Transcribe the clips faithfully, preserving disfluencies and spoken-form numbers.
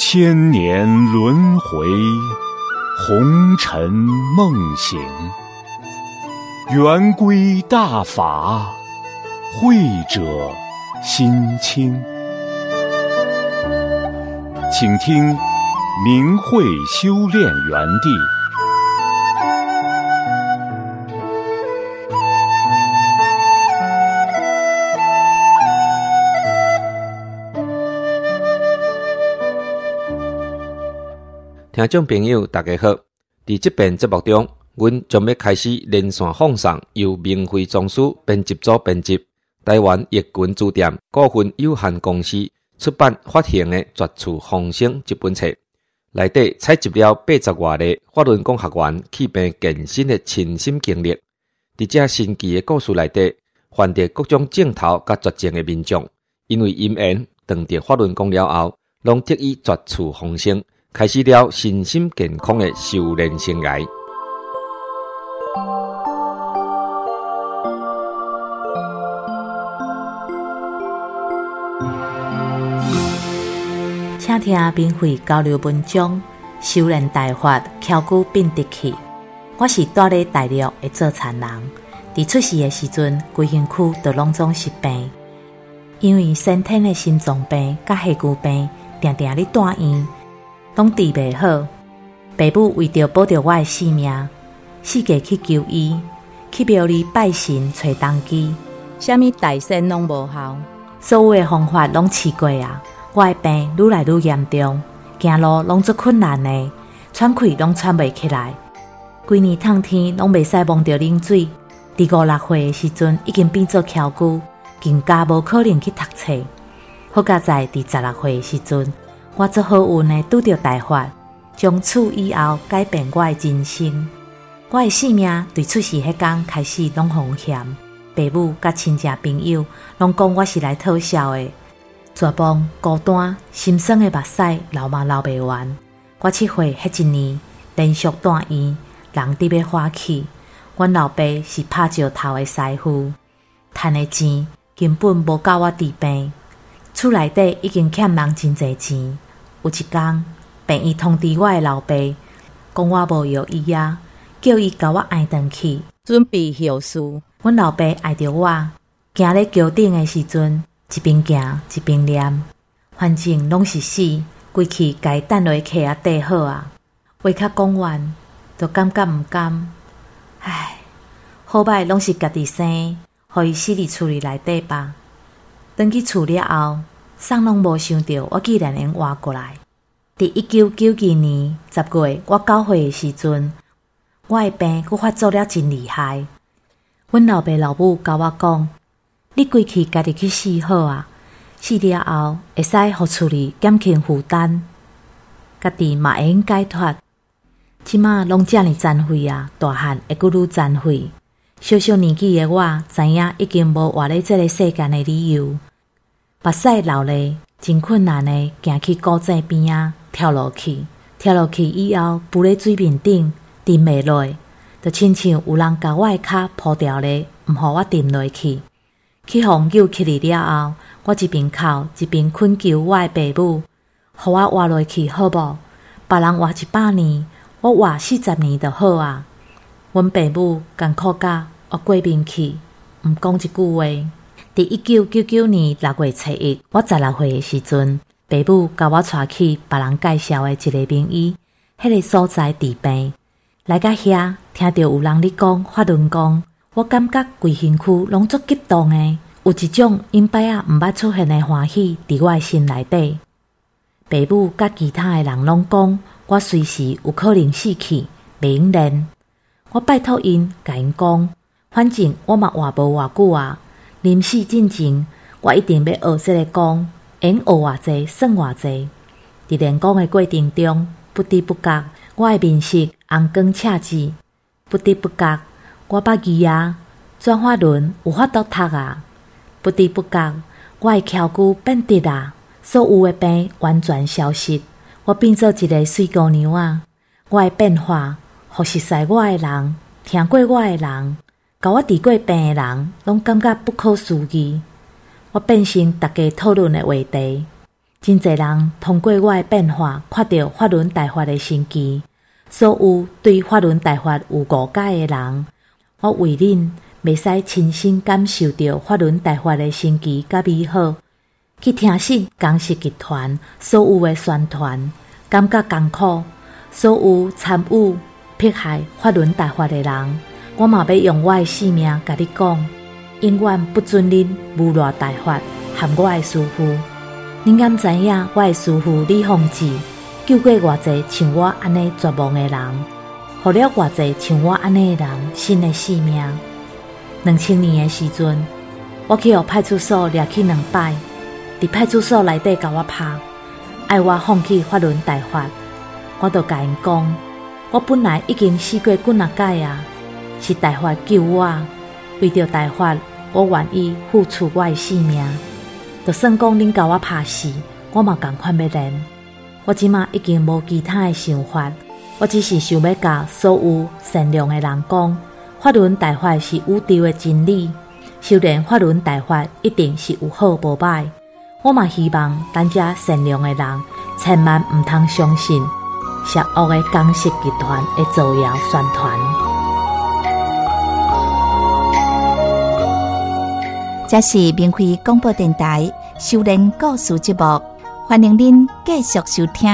千年轮回，红尘梦醒，圆规大法，慧者心清。请听明慧修炼园地。 听众朋友大家好，在这篇节目中，阮将要开始连线放送由明慧宗师编辑组编辑、台湾易群书店股份有限公司出版发行的《绝处逢生》这本册，内底采集了八十外个法轮功学员去病健身的亲身经历。在这神奇的故事内底，犯着各种症头甲绝症的民众，因为因缘当着法轮功了后，拢得以绝处逢生。开始了身心健康的修炼生涯。 请听明慧交流文章，修炼大法，翘骨变直去。我是住咧大陆的做田人，伫出世的时阵，规身躯都拢总是病，因为先天的心脏病甲血球病，定定咧住院。拢治袂好，爸母为着保着我的性命，四界去求医，去庙里拜神找当机，啥物大仙拢无效，所有的方法拢试过啊！我的病愈来愈严重，行路拢足困难的，喘气拢喘袂起来。规年冬天拢袂使摸着冷水，伫五六岁的时阵已经变做翘骨，更加无可能去读册。好佳在伫十六岁的时阵。我做好运的拄着大法，从此以后改变我的人生。我的性命对出世迄天开始拢风险，爸母甲亲戚朋友拢讲我是来讨笑的。绝望、孤单、心酸的目屎流嘛流袂完。我七岁迄一年连续住院，人伫要花去。阮老爸是拍石头的师傅，赚的钱根本无够我治病。厝内底已经欠人真侪钱。有一天，病医通知我的老爸，讲我无药医啊，叫伊甲我挨回去，准备后事。阮老爸爱着我，行咧桥顶的时阵，一边行一边念，反正拢是死，规气该等落客啊缀好啊。话较讲完，就感觉毋甘，唉，好歹拢是家己生，互伊死伫厝里内底吧。转去厝了后。啥拢无想到，我竟然能活过来。伫一九九二年十月，我九岁的时阵，我的病佫发作了真厉害。阮老爸老母甲我讲：“你规气家己去死好啊，死了后会使互厝里减轻负担，家己嘛会用解脱。即马拢遮尔残废啊，大汉会佫愈残废。小小年纪的我，知影已经无活咧这个世间的理由。”目屎流咧，真困难的行去古井边仔跳落去，跳落去以后，浮咧水面顶，沉袂落，就亲像有人甲我的脚铺掉咧，毋互我沉落去。去互救起嚟了后，我一边哭一边恳求我的爸母，互我活落去好无？别人活一百年，我活四十年就好啊！阮爸母艰苦甲我过面去，毋讲一句话。伫一九九九年六月初一，我十六岁的时阵，爸母甲我带去别人介绍的一个名医，迄个所在治病。来到遐，听到有人咧讲法轮功，我感觉规身躯拢足激动的，有一种因摆仔毋捌出现的欢喜伫我的心内底。爸母甲其他的人拢讲，我随时有可能死去，袂用练。我拜托因，甲因讲，反正我嘛活无偌久啊。临死之前，我一定要学这个功，会学偌济算偌济。伫练功的过程中，不知不觉，我的面色红光赤紫，不知不觉，我捌字啊，转法轮有法度读啊，不知不觉，我的翘骨变直啊，所有的病完全消失，我变做一个水姑娘啊！我的变化，互熟悉我的人，听过我的人。甲我治过病的人，拢感觉不可思议。我变成大家讨论的话题。 真侪人通过我的变化，看到法轮大法的神奇。所有对法轮大法有误解的人，我为恁袂使亲身感受到法轮大法的神奇甲美好，去听信公司集团所有的宣传，感觉艰苦。所有参与迫害法轮大法的人，我嘛要用我的性命甲你讲，永远不准恁侮辱大法和我的师父。恁敢知影我的师父李洪志救过偌济像我安尼绝望的人，予了偌济像我安尼的人新的性命。两千年的时阵，我去互派出所掠去两摆，伫派出所内底甲我拍，爱我放弃法轮大法。我就甲因讲，我本来已经死过几啊届啊，是大法救我，为着大法，我愿意付出我的性命。就算讲恁甲我拍死，我嘛同款要练。我即马已经无其他的想法，我只是想要甲所有善良的人讲，法轮大法是宇宙的真理，修炼法轮大法一定是有好无歹。我嘛希望咱遮善良的人千万毋通相信邪恶的公司集团的造谣宣传。 这是明慧广播电台修炼故事节目，欢迎您继续收听。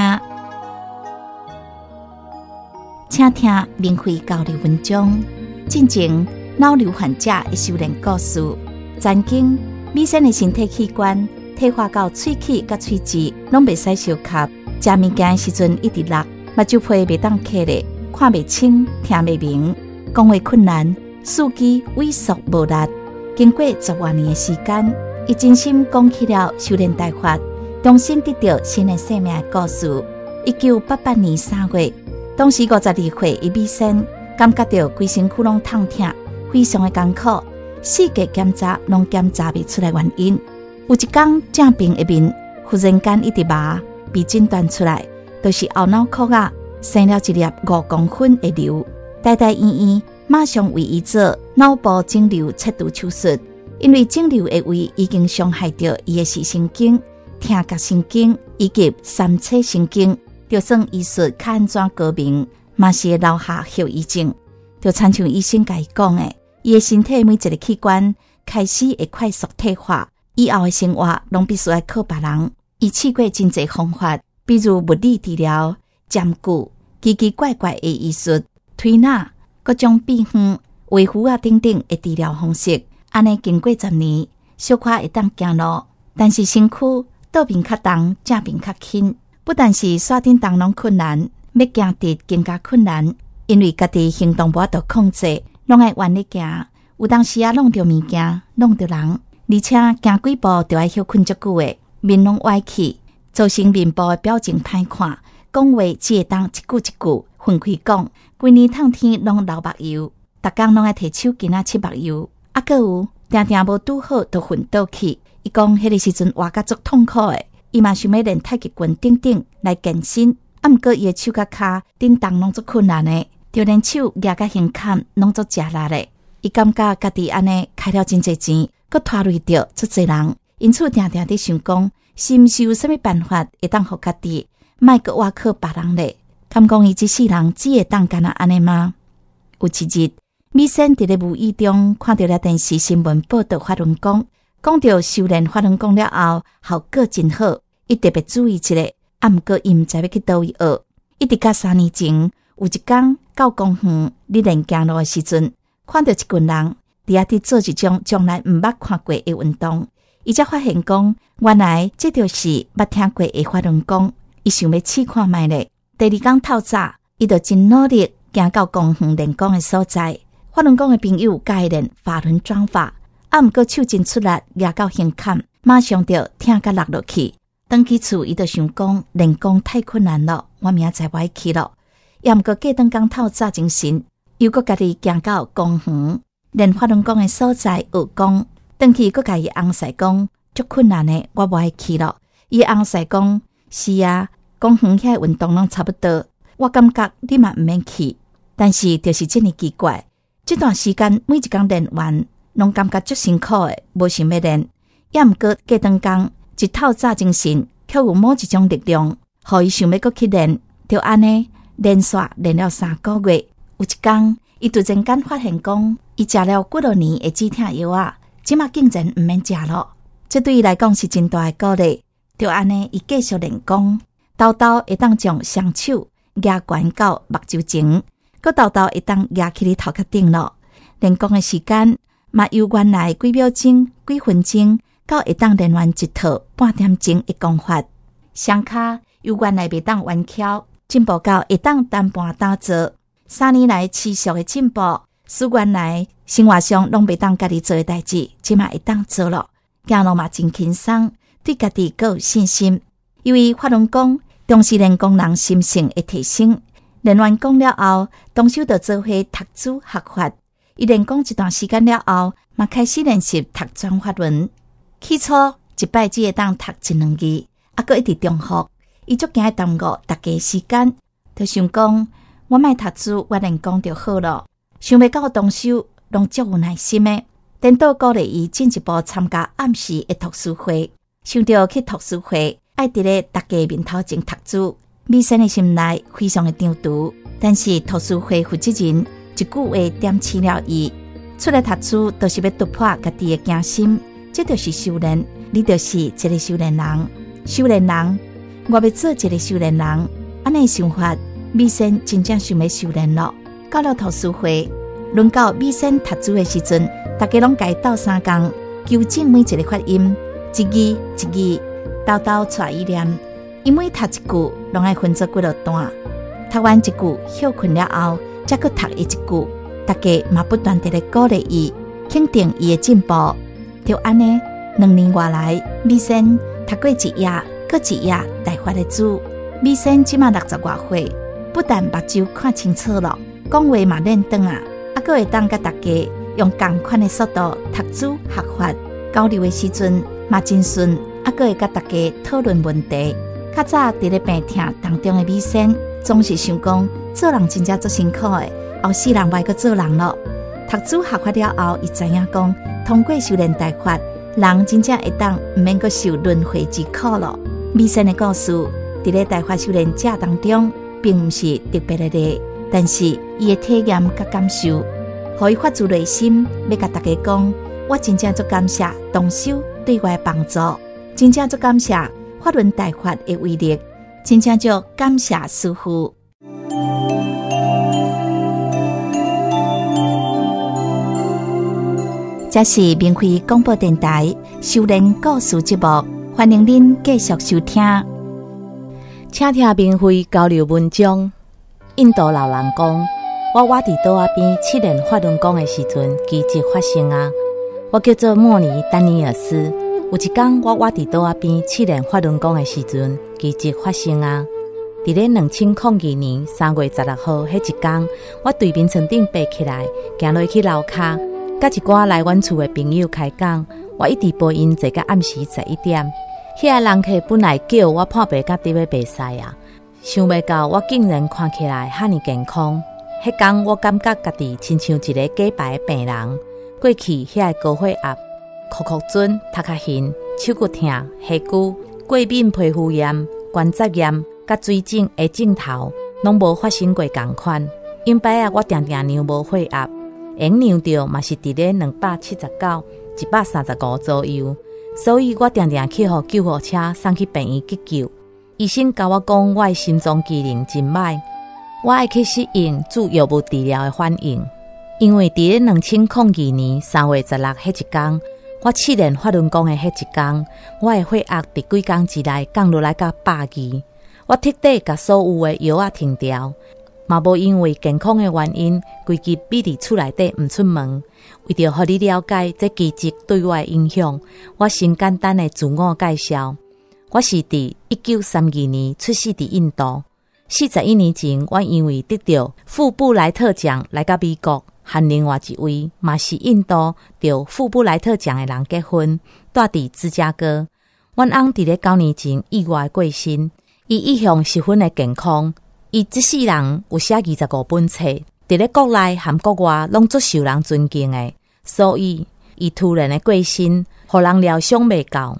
请听明慧交流文章，进前脑瘤患者的修炼故事。曾经美身的身体器官退化到喙齿甲喙齿拢袂使相合，食物件的时阵一直落，目睭皮袂当开咧，看袂清，听袂明，讲话困难，四肢萎缩无力。经过十多年的时间，伊真心讲起了修炼大法，重新得到新的生命的故事。一九八八年三月，当时五十二岁的美身感觉到规身躯拢痛痛，非常的艰苦，四界检查拢检查不出来原因。有一天正病一面忽然间一直麻，被诊断出来就是后脑壳啊生了一粒五公分的瘤，台大医院马上为伊做脑部肿瘤切除手术，因为肿瘤的位已经伤害到伊的视神经、听觉神经以及三叉神经，就算医术较安怎高明，嘛是会留下后遗症。就亲像医生甲伊讲的，伊的身体每一个器官开始会快速退化，以后的生活拢必须要靠别人。伊试过真侪方法，比如物理治疗、针灸、奇奇怪怪的医术、推拿、各种变远、微符啊等等的治疗方式。安尼经过十年，小可会当行路，但是身躯倒边较重，正边较轻。不但是刷顶动拢困难，要行直更加困难，因为家己行动无法度控制，拢爱弯咧行。有当时啊，弄着物件，弄着人，而且行几步就爱休困足久的，面拢歪起，造成面部的表情歹看，讲话只会当一句一句分开讲。规年透天拢流目油，逐工拢爱摕手巾啊拭目油，啊阁有定定无拄好就昏倒去。伊讲迄个时阵活甲足痛苦的，伊嘛想要练太极拳等等来健身，啊毋过伊的手甲骹顶动拢足困难的，就连手举甲胸坎拢足吃力的。伊感觉家己安尼开了真侪钱，阁拖累着足侪人，因此定定伫想讲，是毋是有啥物办法会当互家己莫阁倚靠别人咧？敢讲伊这世人只会当干那安尼吗？有一日，美身伫咧无意中看到了电视新闻报道法轮功，讲到修炼法轮功了后效果真好，伊特别注意一下，啊毋过伊毋知要去倒位学。一直到三年前，有一天到公园咧练行路的时阵，看到一群人伫遐伫做一种从来毋捌看过的运动，伊才发现讲，原来这就是捌听过的法轮功，伊想要试看觅咧。第二天透早，伊就真努力行到公园练功的所在。法轮功的朋友教伊练法轮转法，啊毋过手真出力，举到胸坎，马上就听甲落落去。返去厝，伊就想讲练功太困难了，我明仔载我去了。也毋过过顿工透早精神，又搁家己行到公园练法轮功的所在学功。返去搁甲伊翁婿讲足困难的，我无爱去了。伊翁婿讲是啊。公园遐运动拢差不多，我感觉你嘛毋免去，但是就是这么奇怪，这段时间每一天练完，拢感觉足辛苦的，无想要练。也毋过过顿工一透早精神， 却有某一种力量，互伊想要搁去练，就安尼连续练了三个月。有一天，伊突然间发现讲，伊食了几多年的止痛药啊，即马竟然毋免食咯。这对伊来讲是真大的鼓励。就安尼，伊继续练功，豆豆会当将双手压悬到目睭前，佮豆豆会当压起哩头壳顶咯。练功的时间嘛，由原来几秒钟、几分钟，到会当练完一套半点钟的功法。双骹由原来袂当弯翘，进步到会当单盘打坐。三年来持续的进步，使原来生活上拢袂当家己做的代志，即嘛会当做咯。行路嘛真轻松，对家己更有信心。因为法轮功重视练功人心性的提升，练完功了后，当首就做伙读书学法。伊练功一段时间了后，嘛开始练习读转法轮。起初一摆只会当读一两字，啊，搁一直重复。伊足惊耽误大家时间，就想讲我莫读书，我练功就好了。想袂到当首拢足有耐心的，颠倒鼓励伊进一步参加暗时的读书会。想到去读书会，爱伫咧大家面头前读书，美生的心内非常的张毒。但是读书会负责人一句话点醒了伊，出来读书都是要突破家己的惊心，这就是修炼。你就是一个修炼人，修炼人，我要做一个修炼人。安尼想法，美生真正想要修炼了。到了读书会，轮到美生读书的时阵，大家拢该斗相共，纠正每一个发音，一字一字，豆豆带伊念。伊每读一句，拢爱分做几落段。读完一句，休困了后，再去读一句。大家嘛不断地咧鼓励伊，肯定伊的进步。就安尼，两年外来，美生读过一页，搁一页大法的书。美生即马六十外岁，不但目睭看清楚了，讲话嘛练转啊，啊，搁会当甲大家用同款的速度读书学法，交流的时阵嘛真顺，啊，搁会甲大家讨论问题。较早伫咧病痛当中的美生，总是想讲做人真正足辛苦的，后世人袂阁做人咯。读书学法了后，伊知影讲，通过修炼大法，人真正会当毋免阁受轮回之苦咯。美生的故事伫咧大法修炼者当中，并毋是特别的例，但是伊的体验甲感受，互伊发自内心要甲大家讲，我真正足感谢动手对我的帮助，真正足感谢法轮大法的威力，真正足感谢师父。这是明慧广播电台修炼故事节目，欢迎您继续收听。 请听明慧交流文章。印度老人讲，我我伫岛仔边七练法轮功的时阵，奇迹发生啊！我叫做莫尼丹尼尔斯。有一天，我我伫岛仔边七练法轮功的时阵，奇迹发生啊！伫咧两千零二年三月十六号迄一天，我对眠床顶爬起来，行落去楼骹，甲一寡来阮厝的朋友开讲，我一直陪因坐到暗时十一点。遐个人客本来叫我破病甲伫要白晒啊，想袂到我竟然看起来遐尼健康。迄天我感觉家己亲像一个假白的病人。过去遐个高血压、哭哭准、头壳晕、手骨痛、下骨、过敏皮肤炎、关节炎、甲水肿的症头，拢无发生过同款。因摆啊，我定定量无血压，用量着嘛是伫咧两百七十九、一百三十五左右，所以我定定去互救护车送去病院急救。医生甲我讲，我的心脏机能真歹，我爱去适应注药物治疗的反应。因为伫咧两千零二年三月十六迄一天，我试练法轮功的迄一天，我的血压伫几天之内降落来到百二。我彻底甲所有的药啊停掉，嘛无因为健康的原因，规日闭伫厝内底毋出门。为着互你了解这奇迹对我的影响，我先简单的自我介绍。我是伫一九三二年出世伫印度。四十一年前，我因为得到富布莱特奖来到美国，和另外一位嘛是印度得富布莱特奖的人结婚，住伫芝加哥。阮翁伫咧九年前意外过身，伊一向十分的健康。伊这世人有写二十五本册，伫咧国内和国外拢足受人尊敬的，所以伊突然的过身，互人料想袂到。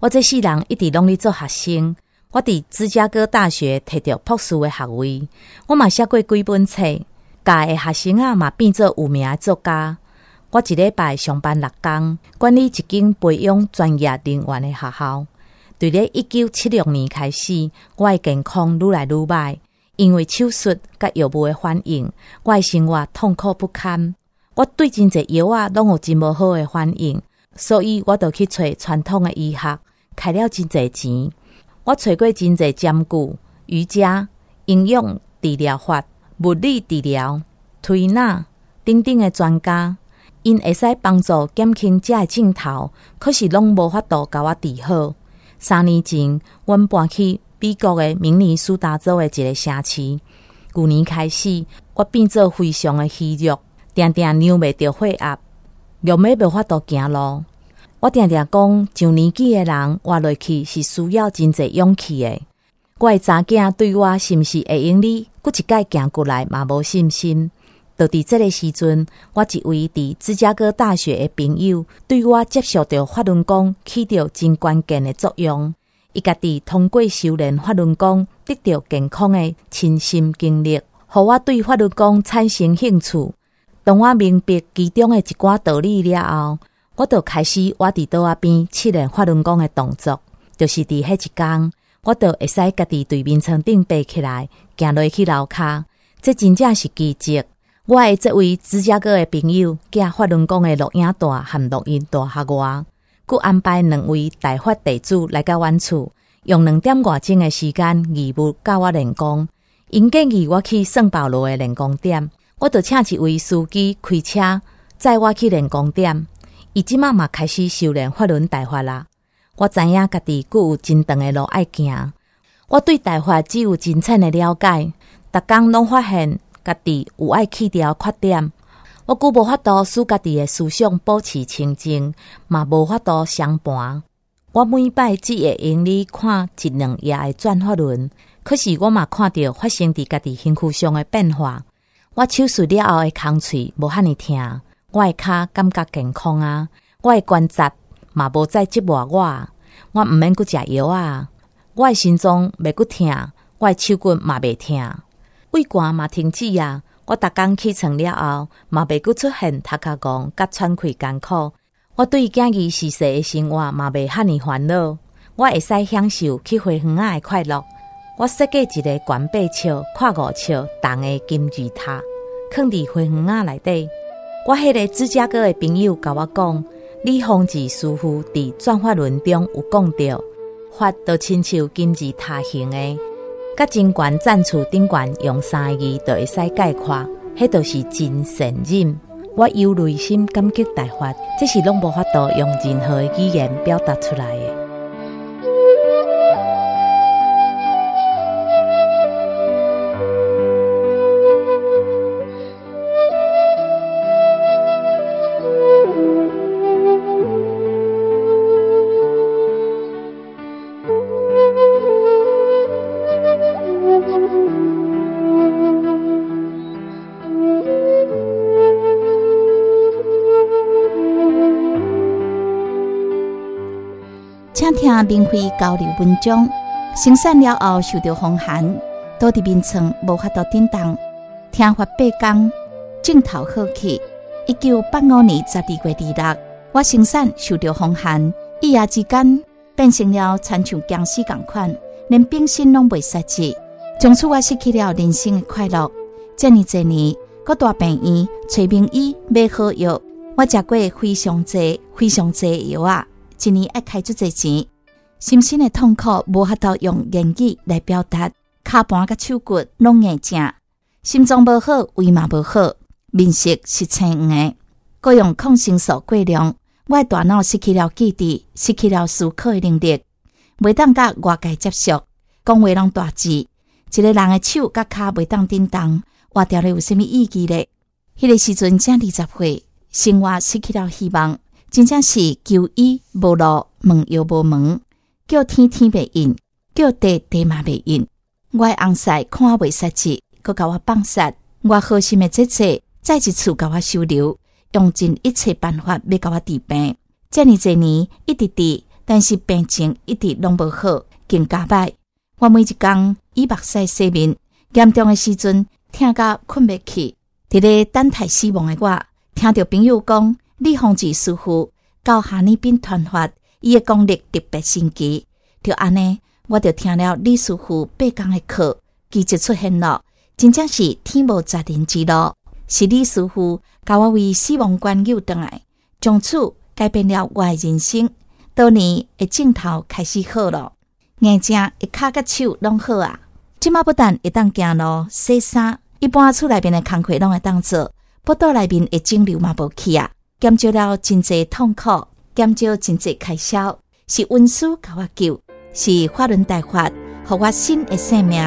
我这世人一直拢咧做学生，我伫芝加哥大学摕到博士的学位，我嘛写过几本册，教的学生啊嘛变做有名的作家。我一礼拜上班六天，管理一间培养专业人员的学校。对咧一九七六年开始，我的健康愈来愈歹，因为手术甲药物的反应，我的生活痛苦不堪。我对真侪药啊拢有真无好的反应，所以我就去找传统的医学，开了真侪钱。我找过真侪针灸、瑜伽、营养治疗法、物理治疗、推拿等等的专家。因会使帮助减轻这的症头，可是拢无法度甲我治好。三年前，阮搬去美国的明尼苏达州的一个城市。旧年开始，我变做非常的虚弱，定定扭袂着血压，用尾无法度行路。我定定讲，上年纪的人活落去是需要真侪勇气的。我的查囝对我是毋是会用哩，佫一摆行过来嘛无信心。就伫这个时阵，我一位伫芝加哥大学的朋友对我接受到法轮功起到真关键的作用。伊家己通过修炼法轮功，得到健康的亲身经历，互我对法轮功产生兴趣。当我明白其中的一寡道理了后，我就开始我伫桌仔边试练法轮功的动作。就是伫迄一天，我就会使家己对面床顶爬起来，行落去楼骹。这真正是奇迹。我的这位芝加哥的朋友寄法轮功的录影带和录音带给我，佮安排两位大法弟子来到阮厝，用两点外钟的时间义务教我练功。因建议我去圣保罗的练功点，我就请一位司机开车载我去练功点。伊即马嘛开始修炼法轮大法啦。我知影家己佮有真长的路爱行，我对大法只有真浅的了解，逐工拢发现家己有爱去掉缺点，我久无法度使家己的思想保持清净，嘛无法度相伴。我每摆只会用你看一两页的转法轮，可是我嘛看到发生伫家己身躯上的变化。我手术了后的空喙无遐尼痛，我的脚感觉健康啊，我的关节嘛无再折磨我，我毋免搁食药啊，我的心脏袂搁痛，我的手骨嘛袂痛。胃寒嘛停止啊！我逐工起床了后，嘛袂搁出现头壳戆甲喘气艰苦。我对囝儿逝世的生活嘛袂遐尼烦恼。我会使享受去花园仔的快乐。我设计一个悬背笑、跨五笑重的金字塔，放伫花园仔内底。我迄个芝加哥的朋友甲我讲，李洪志师傅伫转法轮中有讲到，法就亲像金字塔形的。甲真悬站厝顶悬用三个字就会使概括，迄就是真善忍。我由内心感激大法，这是拢无法度用任何的语言表达出来的。 请听明慧交流文章，生产了后受到风寒，倒伫眠床无法度振动，听法八天，症头好去。一九八五年十二月二日，我生产受到风寒，一夜之间变成了亲像僵尸共款，连病身拢袂杀治。从此我失去了人生的快乐。这么多年，搁大病院找名医买好药，我食过非常济、非常济的药啊。一年要开足侪钱，心身的痛苦无法度用言语来表达，骹盘甲手骨拢硬正，心脏无好，胃嘛无好，面色是青黄的，各用抗生素过量，我的大脑失去了记忆，失去了思考的能力，袂当甲外界接触，讲话拢大字，一个人的手甲骹袂当振动，活掉了有啥物意义咧？迄、那个时阵才二十岁，生活失去了希望。真正是求医无路，问药无门，叫天天袂应，叫地地嘛袂应。我的翁婿看我袂杀治，佮甲我放杀。我好心的姐姐再一次甲我收留，用尽一切办法要甲我治病。这么多年一直伫但是病情一直拢无好，更加歹。我每一工以目屎洗面，严重的时阵听甲困袂去。伫咧等待死亡的我，听到朋友讲李洪志师傅到哈尔滨传法，伊的功力特别神奇。就安尼，我就听了李师傅八天的课，奇迹出现了，真正是天无绝人之路。是李师傅教我为死亡观诱转来，从此改变了我的人生。多年的镜头开始好了，眼睛一脚甲手拢好啊！即马不但会当行路、洗衫，一般厝内面的工课拢会当做，腹肚内面的肿瘤嘛无去啊，减少了真侪痛苦，减少真侪开销，是恩师甲我救，是法轮大法，予我新的生命。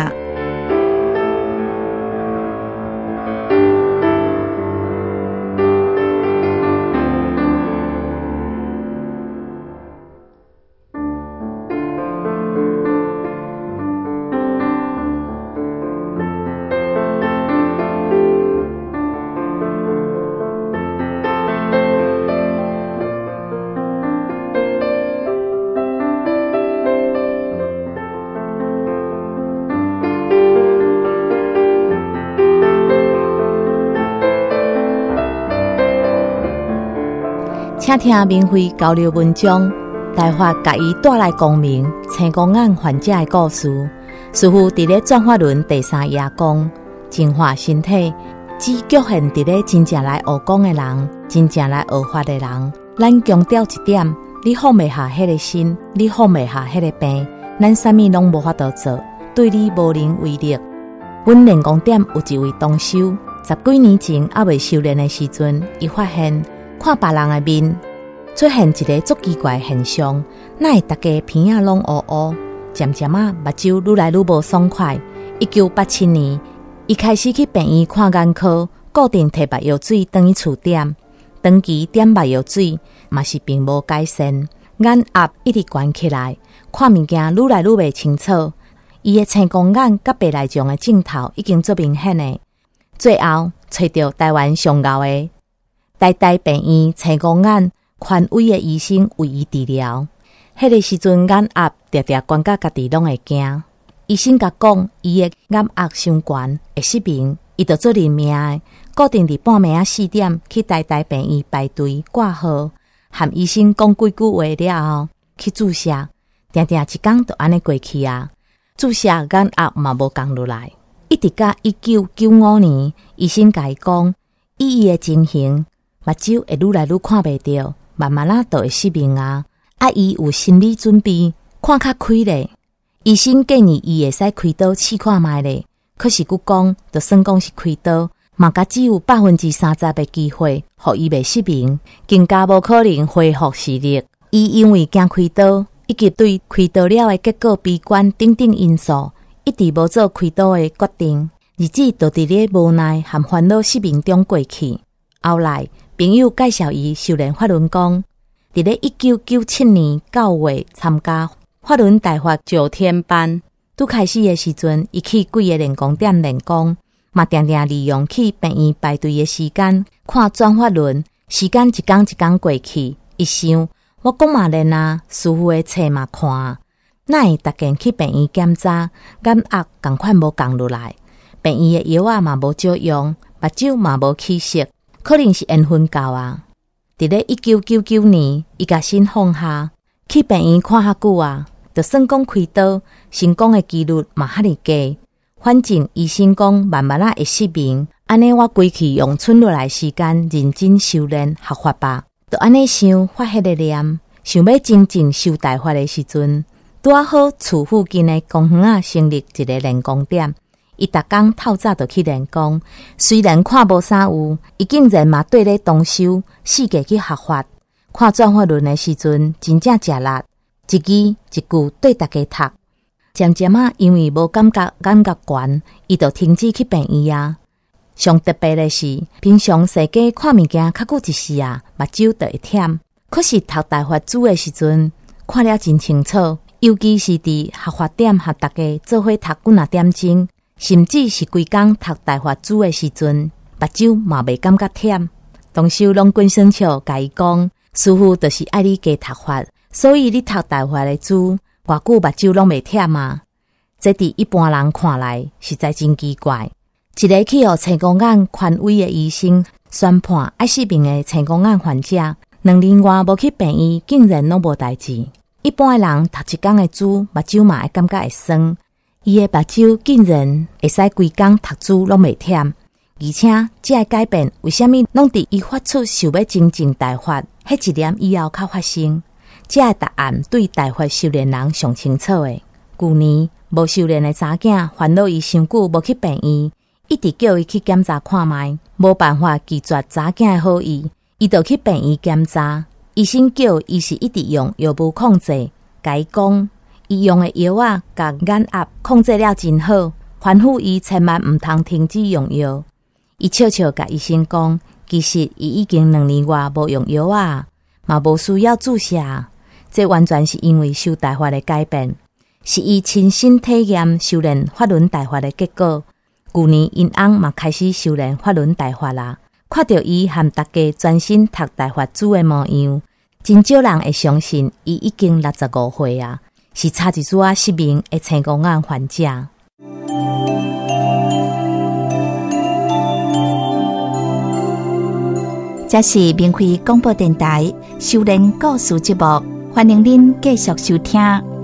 请听明慧交流文章，大法甲伊带来光明，成功案患者的故事。师父伫咧转法轮第三页讲，净化身体，只局限伫咧真正来学功的人，真正来学法的人。咱强调一点，你放袂下迄个心，你放袂下迄个病，咱啥物拢无法度做，对你无能为力。阮练功点有一位同修，十几年前还未修炼的时阵，伊发现看别人的面出现一个足奇怪的现象，哪会大家鼻仔拢乌乌，渐渐啊目睭愈来愈无爽快。一九八七年，伊开始去病院看眼科，固定摕目药水转去厝点，长期点目药水嘛是并无改善，眼压一直悬起来，看物件愈来愈袂清楚。伊的青光眼甲白内障的镜头已经足明显的，最后找到台湾上敖的台大病院青光眼权威的医生为伊治疗。迄个时阵眼压常常悬甲家己拢会惊，医生甲讲伊的眼压伤悬会失明，伊就做认命的，固定伫半暝啊四点去台大病院排队挂号，和医生讲几句话了后去注射，定定一工就安尼过去啊。注射眼压嘛无降落来，一直到一九九五年，医生甲伊讲，以伊的情形，目睭会愈来愈看袂到，慢慢啊就会失明啊。啊，伊有心理准备，看较开咧。医生建议伊会使开刀试看卖咧，可是佮讲，就算讲是开刀，嘛甲只有百分之三十的机会，互伊袂失明，更加无可能恢复视力。伊因为惊开刀，以及对开刀了的结果悲观等等因素，一直无做开刀的决定，日子就伫咧无奈和烦恼失明中过去。后来朋友介绍伊修炼法轮功，伫咧一九九七年九月参加法轮大法九天班。拄开始的时阵，伊去几个练功点练功，嘛定定利用去病院排队的时间看转法轮。时间一天一天过去，伊想，我讲嘛练啊，师父的册嘛看啊，哪会逐天去病院检查，眼压同款无降落来，病院的药啊嘛无照用，目睭嘛无起色，可能是缘分到啊。伫咧一九九九年，伊甲心放下，去病院看遐久啊，就算讲开刀，成功的几率嘛遐尼低。反正医生讲慢慢啊会失明，安尼我规气用剩落来时间认真修炼学法吧。就安尼想，发迄个念，想要真正修大法的时阵，拄啊好厝附近的公园啊成立一个练功点。伊逐工透早就去练功，虽然看无啥有，伊竟然嘛对咧动手，四界去学法。看转法轮的时阵，真正食力，一字一句对大家读。渐渐啊，因为无感觉眼压悬，伊就停止去病院啊。上特别的是，平常世界看物件较久一时啊，目睭就会忝。可是读大法书的时阵，看了真清楚，尤其是伫学法点和大家做伙读几若点钟，甚至是规工读大法书的时阵，目睭嘛袂感觉忝。同修拢滚生笑甲伊讲，师父就是爱你加读法， 所以你读大法的书，偌久目睭拢袂忝吗？这伫一般人看来实在真奇怪。一个去予青光眼权威的医生宣判爱失明的青光眼患者，两年外无去病院，竟然拢无代志。一般的人读一工的书，目睭嘛会感觉会酸，伊的目睭竟然会使规工读书拢袂忝。而且这个改变为什么拢伫伊发出想要精进大法迄一念以后才发生？这个答案对大法修炼人上清楚的。去年无修炼的查囝烦恼伊伤久无去病院，一直叫伊去检查看卖，无办法拒绝查囝的好意，伊就去病院检查。医生叫伊是一直用药物控制，甲伊讲伊用的药啊，甲眼压控制了真好，吩咐伊千万毋通停止用药。伊笑笑甲医生讲，其实伊已经两年外无用药啊，嘛无需要注射。这完全是因为修大法的改变，是伊亲身体验修炼法轮大法的结果。去年因翁嘛开始修炼法轮大法啦，看到伊和大家专心读大法书的模样，真少人会相信伊已经六十五岁啊，是差一撮啊失明的青光眼患者。 这是明慧广播电台修炼故事节目，欢迎您继续收听。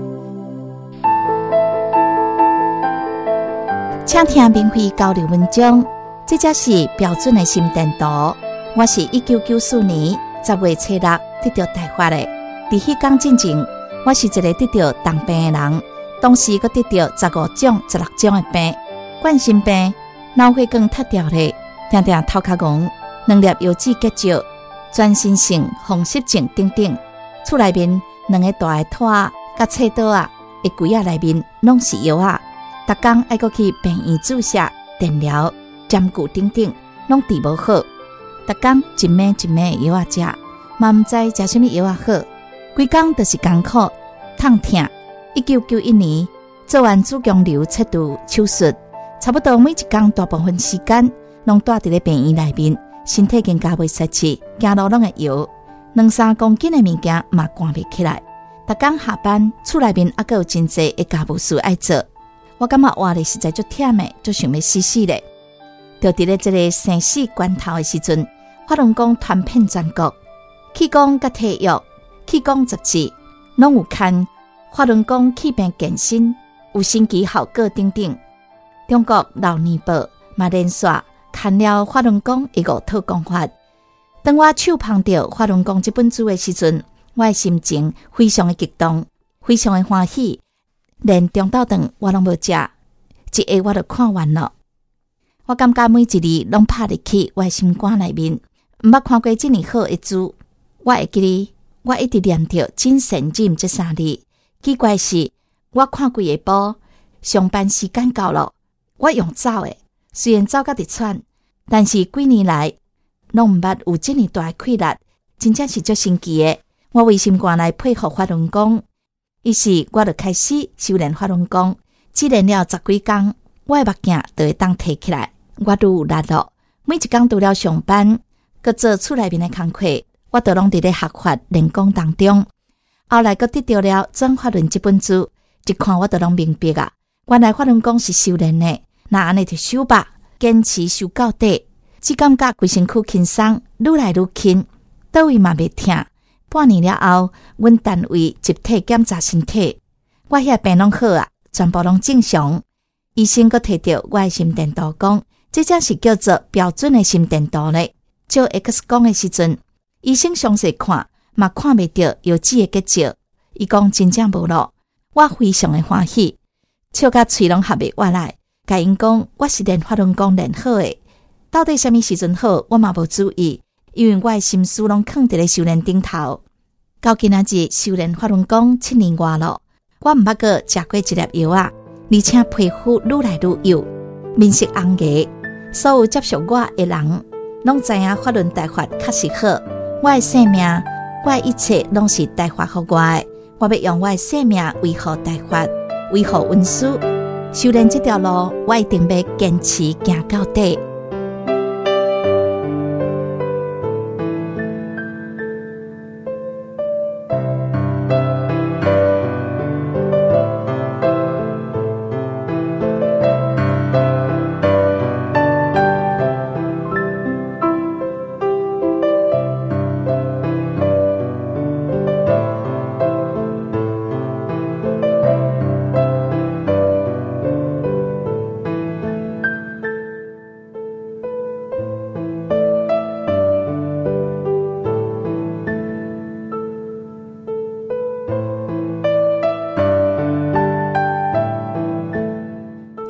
请听明慧交流文章，这才是标准的心电图。我是一九九四年十月初六得到大法的。伫迄天进前，我是一个得到重病的人，当时佫得到十五种、十六种的病，冠心病、脑血管塌掉了，常常头壳戆。两粒油脂结石、全身性风湿症等等，厝内面两个大的拖甲册刀啊，一柜啊内面拢是药啊。逐工爱阁去病院注射、电疗、针灸等等，拢治无好。逐工一枚一枚的药啊食，嘛毋知食什么药啊好。规工就是艰苦、痛痛。一九九一年做完子宫瘤切除手术，差不多每一工大部分时间拢住伫咧病院内面。身体更加袂实气，走路拢会摇，两三公斤的物件嘛赶袂起来。逐工下班，厝内面还阁有真济的家务事爱做，我感觉活得实在足忝的，足想要死死咧。就伫咧这个生死关头的时阵，法轮功传遍全国，气功甲体育、气功杂志拢有看法轮功气病健身有神奇效果等等。中国老年报嘛连续看了法轮功的五套功法。当我手捧到法轮功这本书的时阵，我的心情非常的激动，非常的欢喜。连中昼顿我拢无食，一下我就看完了。我感觉每一字拢拍入去我的心肝内面，毋捌看过这么好的书。我会记得我一直念着真善忍这三字。奇怪是，我看几个报，上班时间到了，我用走的。虽然走甲直喘，但是几年来拢毋捌有这么大的气力，真正是足神奇的。我为心肝来佩服法轮功，于是我就开始修炼法轮功。只练了十几工，我的目镜就会当提起来，我都有力了。每一工除了上班，搁做厝内面的工课，我都拢伫咧学法练功当中。后来搁得到了《转法轮》这本书，一看我都拢明白啊，原来法轮功是修炼的。那安尼就修吧，坚持修到底，只感觉规身躯轻松，愈来愈轻，倒位嘛袂痛。半年了后，阮单位集体检查身体，我遐病拢好啊，全部拢正常。医生阁摕到我的心电图讲，这才是叫做标准的心电图咧。照 X 光的时阵，医生详细看，嘛看袂到油脂的结石。伊讲真正无咯，我非常的欢喜，笑甲喙拢合袂活来。甲因讲，我是练法轮功练好的，到底什么时阵好，我嘛无注意，因为我的心思拢放伫咧修炼顶头。到今仔日修炼法轮功七年外了，我毋捌过食过一粒药啊，而且皮肤愈来愈油，面色红牙。所有接触我的人，拢知影法轮大法确实好。我的生命，我的一切拢是大法予我的。我要用我的生命维护大法，维护恩师。修炼这条路，我一定要坚持行到底。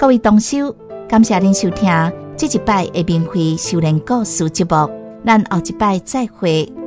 各位同修，感謝您收聽這一擺的明慧修煉故事節目，咱後一擺再會。